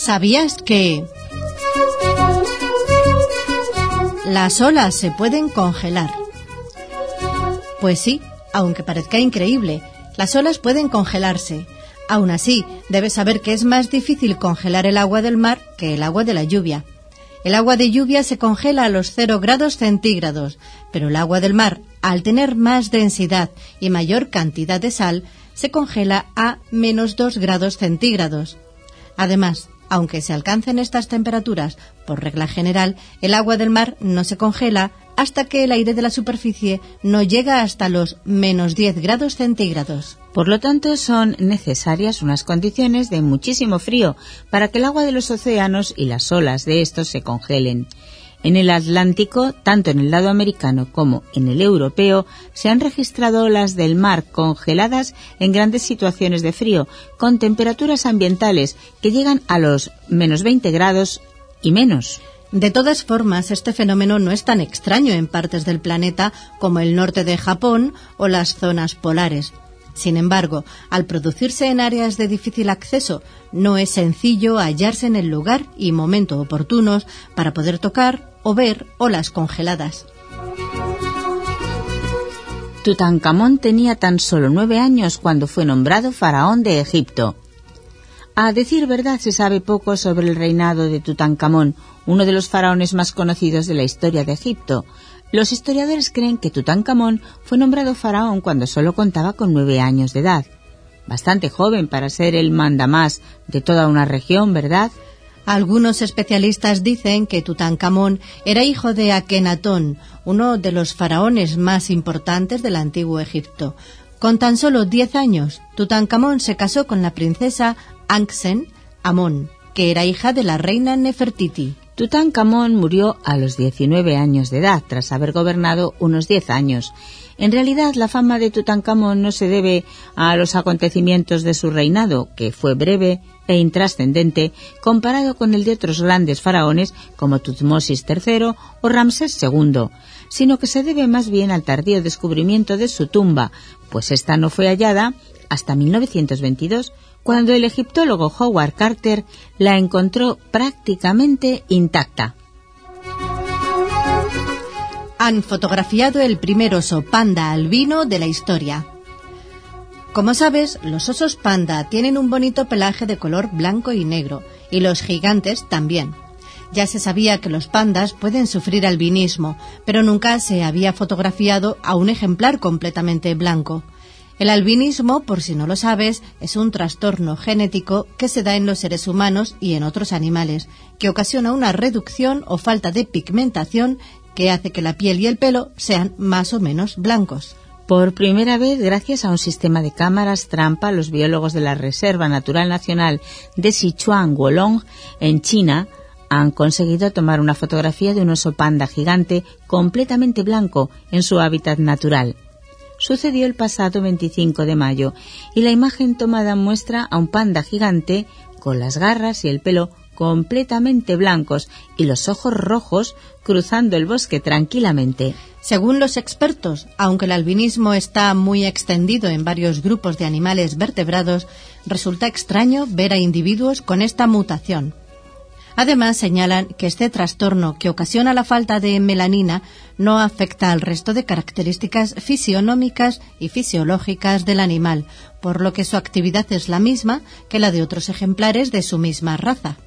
¿Sabías que las olas se pueden congelar? Pues sí, aunque parezca increíble, las olas pueden congelarse. Aún así, debes saber que es más difícil congelar el agua del mar que el agua de la lluvia. El agua de lluvia se congela a los 0 grados centígrados, pero el agua del mar, al tener más densidad y mayor cantidad de sal, se congela a menos 2 grados centígrados. Además, aunque se alcancen estas temperaturas, por regla general, el agua del mar no se congela hasta que el aire de la superficie no llega hasta los menos 10 grados centígrados. Por lo tanto, son necesarias unas condiciones de muchísimo frío para que el agua de los océanos y las olas de estos se congelen. En el Atlántico, tanto en el lado americano como en el europeo, se han registrado olas del mar congeladas en grandes situaciones de frío, con temperaturas ambientales que llegan a los menos 20 grados y menos. De todas formas, este fenómeno no es tan extraño en partes del planeta como el norte de Japón o las zonas polares. Sin embargo, al producirse en áreas de difícil acceso, no es sencillo hallarse en el lugar y momento oportunos para poder tocar o ver olas congeladas. Tutankamón tenía tan solo 9 años cuando fue nombrado faraón de Egipto. A decir verdad, se sabe poco sobre el reinado de Tutankamón, uno de los faraones más conocidos de la historia de Egipto. Los historiadores creen que Tutankamón fue nombrado faraón cuando solo contaba con 9 años de edad. Bastante joven para ser el mandamás de toda una región, ¿verdad? Algunos especialistas dicen que Tutankamón era hijo de Akenatón, uno de los faraones más importantes del antiguo Egipto. Con tan solo 10 años, Tutankamón se casó con la princesa Anksen-Amón, que era hija de la reina Nefertiti. Tutankamón murió a los 19 años de edad, tras haber gobernado unos 10 años. En realidad, la fama de Tutankamón no se debe a los acontecimientos de su reinado, que fue breve e intrascendente comparado con el de otros grandes faraones como Tutmosis III o Ramsés II, sino que se debe más bien al tardío descubrimiento de su tumba, pues esta no fue hallada hasta 1922, cuando el egiptólogo Howard Carter la encontró prácticamente intacta. Han fotografiado el primer oso panda albino de la historia. Como sabes, los osos panda tienen un bonito pelaje de color blanco y negro, y los gigantes también. Ya se sabía que los pandas pueden sufrir albinismo, pero nunca se había fotografiado a un ejemplar completamente blanco. El albinismo, por si no lo sabes, es un trastorno genético que se da en los seres humanos y en otros animales, que ocasiona una reducción o falta de pigmentación que hace que la piel y el pelo sean más o menos blancos. Por primera vez, gracias a un sistema de cámaras trampa, los biólogos de la Reserva Natural Nacional de Sichuan-Wolong, en China, han conseguido tomar una fotografía de un oso panda gigante completamente blanco en su hábitat natural. Sucedió el pasado 25 de mayo y la imagen tomada muestra a un panda gigante con las garras y el pelo completamente blancos y los ojos rojos cruzando el bosque tranquilamente. Según los expertos, aunque el albinismo está muy extendido en varios grupos de animales vertebrados, resulta extraño ver a individuos con esta mutación. Además, señalan que este trastorno, que ocasiona la falta de melanina, no afecta al resto de características fisionómicas y fisiológicas del animal, por lo que su actividad es la misma que la de otros ejemplares de su misma raza.